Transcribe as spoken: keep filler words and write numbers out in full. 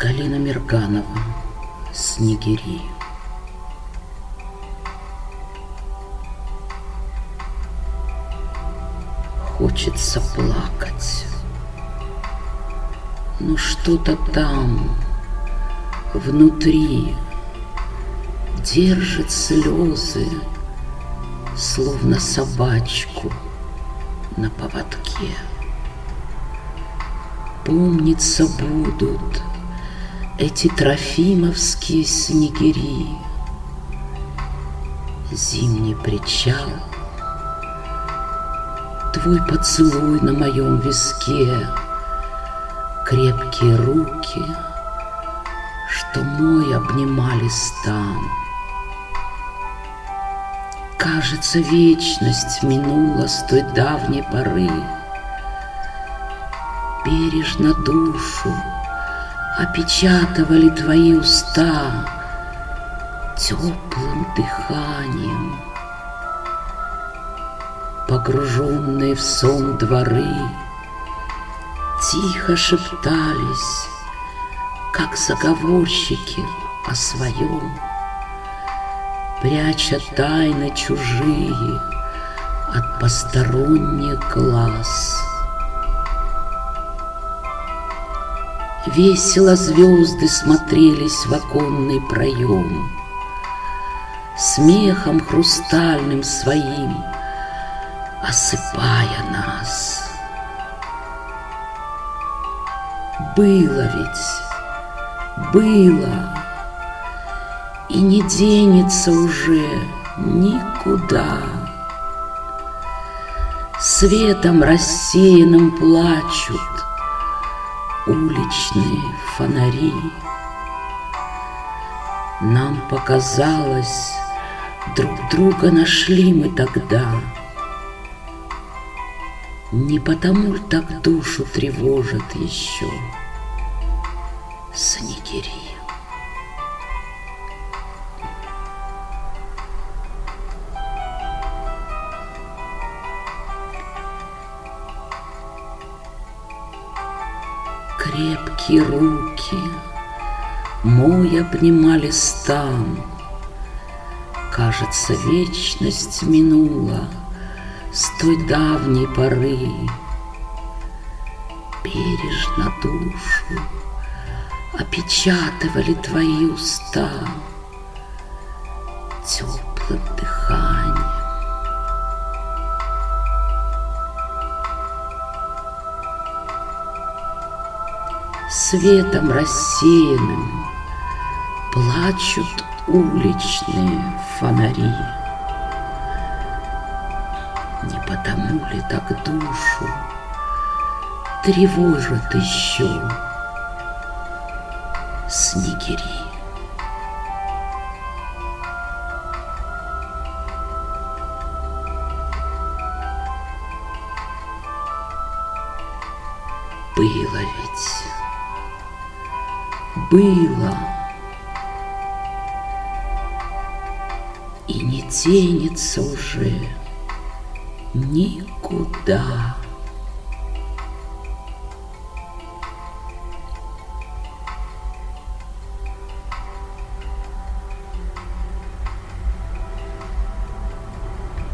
Галина Мирганова, «Снегири». Хочется плакать, но что-то там внутри держит слезы, словно собачку на поводке. Помниться будут эти трофимовские снегири, зимний причал, твой поцелуй на моем виске, крепкие руки, что мой обнимали стан. Кажется, вечность минула с той давней поры. Бережно душу опечатывали твои уста теплым дыханием. Погруженные в сон дворы тихо шептались, как заговорщики о своем, пряча тайны чужие от посторонних глаз. Весело звезды смотрелись в оконный проем, смехом хрустальным своим осыпая нас. Было ведь, было, и не денется уже никуда. Светом рассеянным плачут уличные фонари. Нам показалось, друг друга нашли мы тогда. Не потому ль так душу тревожат еще снегири? Крепкие руки мой обнимали стан. Кажется, вечность минула с той давней поры. Бережно душу опечатывали твои уста теплым дыханием. Светом рассеянным плачут уличные фонари. Не потому ли так душу тревожат еще снегири? Было ведь, было, и не тянется уже никуда.